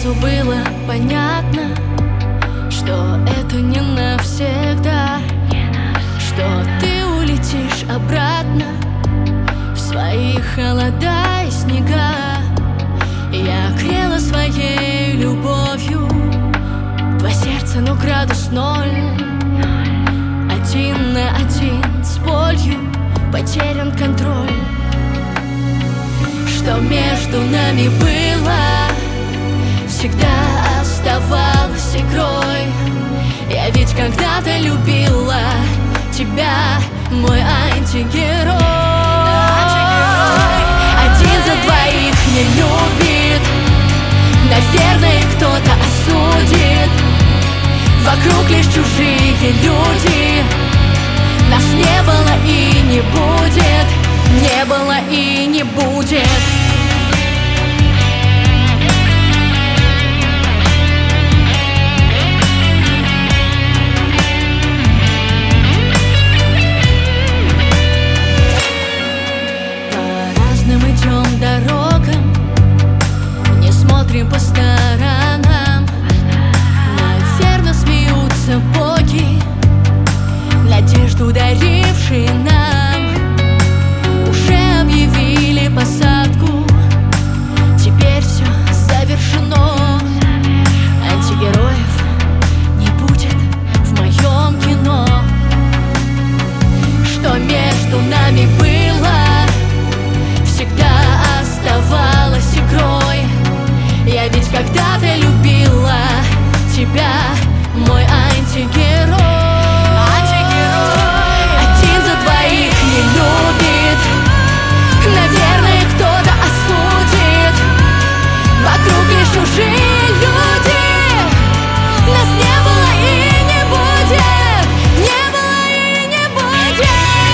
сразу было понятно, что это не навсегда, что ты улетишь обратно в свои холода и снега. Я грела своей любовью твое сердце, но градус 0. 1 на 1 с болью потерян контроль. Что между нами было, всегда оставалось игрой. Я ведь когда-то любила тебя, мой антигерой. Один за двоих не любит, наверное, кто-то осудит. Вокруг лишь чужие люди, нас не было и не будет, не было и не будет. По разным идем дорогам, не смотрим по сторонам. Наверно, смеются боги, надежду дарившие нам. Уже объявили посадку, теперь все завершено. Антигероев не будет в моем кино. Что между нами было, всегда оставалось игрой. Я ведь когда-то любила тебя, мой антигерой. Один за двоих не любит, наверное, кто-то осудит. Вокруг лишь чужие люди, нас не было и не будет, не было и не будет.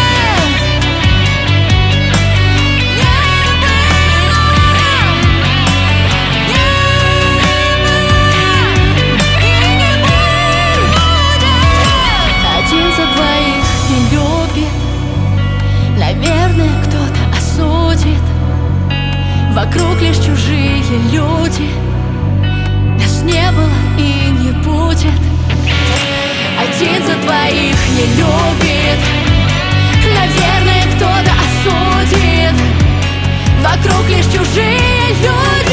Один за двоих не любит, наверное, кто-то осудит. Вокруг лишь чужие люди, нас не было и не будет. Один за двоих не любит, наверное, кто-то осудит. Вокруг лишь чужие люди.